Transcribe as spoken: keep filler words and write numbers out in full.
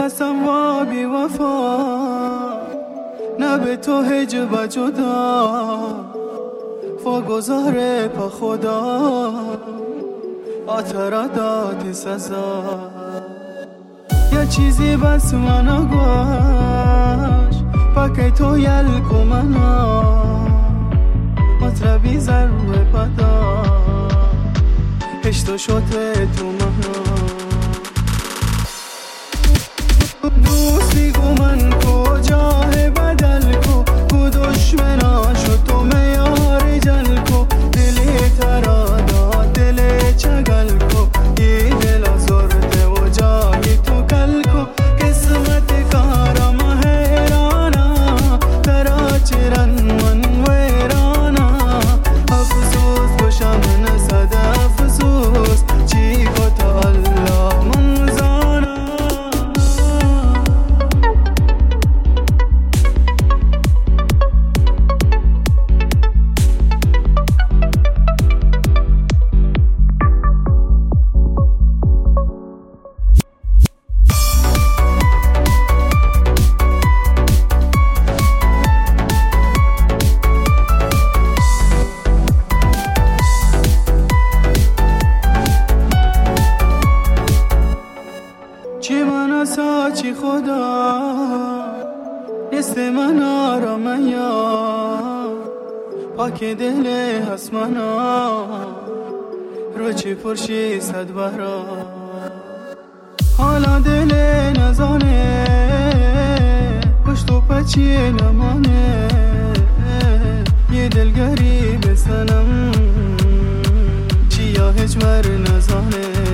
هستم وا بی وفا، نه به تو هجب جدا، واگذار پا خدا آترادات سزا. یه چیزی بس منو گوش پاکی تو یلکو منا مطربی ضرور پدا هشتو شده تو منا دوستی گو من کجاه بدل کو کو دشمنا شد تو میار جل کو دلی ترادا دلی چگل کو یه دل آزرده و جایی تو کل کو قسمت کارم حیرانا ترا چرن من ویرانا افسوس بشم نزد افسوس چی کتا الله منزانا. چی من سا چی خدا نیست من آرام یا پاک دل هست منا رو چی پرشی صد برا حالا دل نزانه پشت و پچی نمانه یه دلگری بسنم چی یا هجمر نزانه